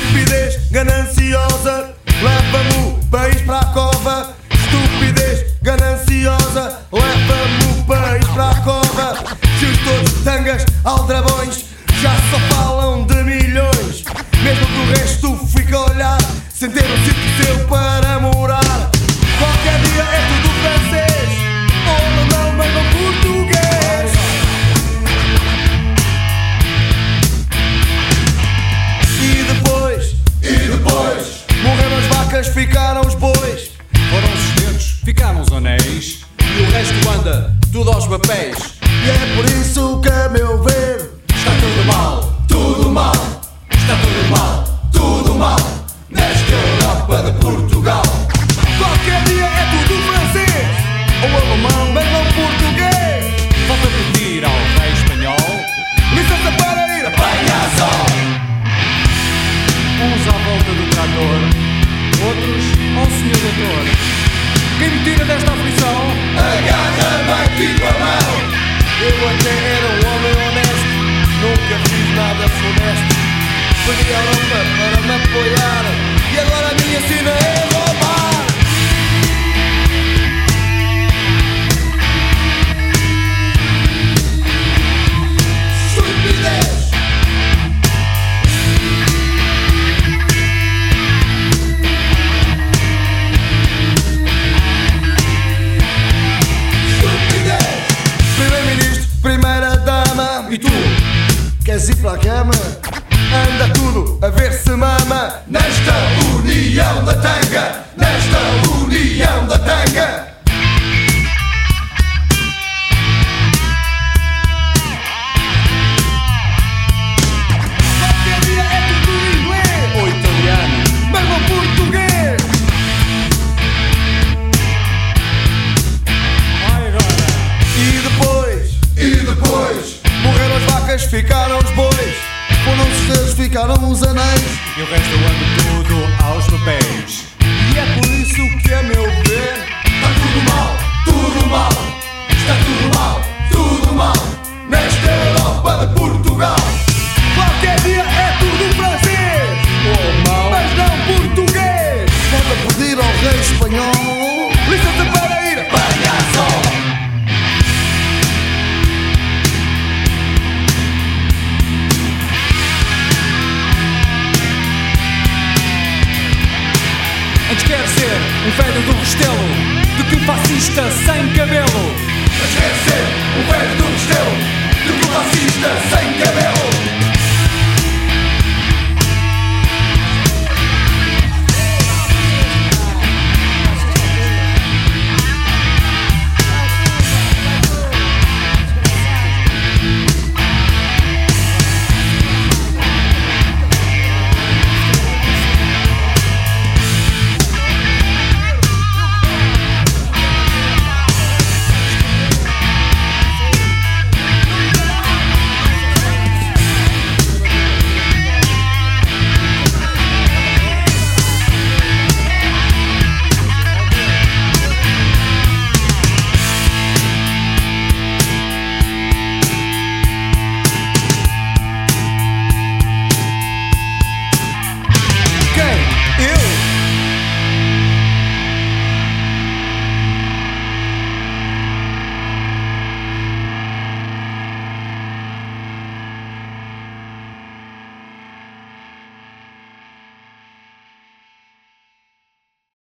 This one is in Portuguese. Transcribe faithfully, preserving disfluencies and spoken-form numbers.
Estupidez gananciosa leva-me o país para a cova. Estupidez gananciosa leva-me o país para a cova. Se os todos tangas, aldrabões já só falam de milhões, mesmo que o resto fique a olhar sem ter um sítio seu para morar. Qualquer dia é tudo francês ou alemão, mas não português. E depois, E depois morreram as vacas, ficaram os bois. Foram os dedos, ficaram os anéis, e o resto anda tudo aos papéis. E é por isso que, a meu ver, está tudo mal, tudo mal. Está tudo mal, tudo mal nesta Europa de Portugal. qualquer dia é tudo francês ou alemão, mas não português. Falta pedir ao rei espanhol Licença para ir a Apanha sol, uns à volta do trator, outros ao senhor doutor. Quem me tira desta aflição? agarra-me aqui com a mão. Eu até era um homem honesto, nunca fiz nada funesto. Pedi à Europa para me apoiar e agora a minha sina é roubar. Estupidez, estupidez. Primeiro-ministro, primeira dama, E tu, queres ir para a cama? Anda tudo a ver se mama. nesta união da tanga, nesta união da tanga. Qualquer dia é tudo inglês Ou italiano? mas não português. Ai agora! E depois E depois morreram as vacas, ficaram os bois. Foram os dedos, ficaram os anéis. E o resto anda tudo aos papéis. E é por isso que, a meu ver, está tudo mal, tudo mal. Está tudo mal, tudo mal nesta Europa de Portugal. qualquer dia é tudo francês Ou alemão? mas não português. Volta pedir ao rei espanhol licença para ir. Apanha sol, Antes quer ser um velho do Restelo do que um fascista sem cabelo. mas quer ser o velho do Restelo do que o fascista sem cabelo.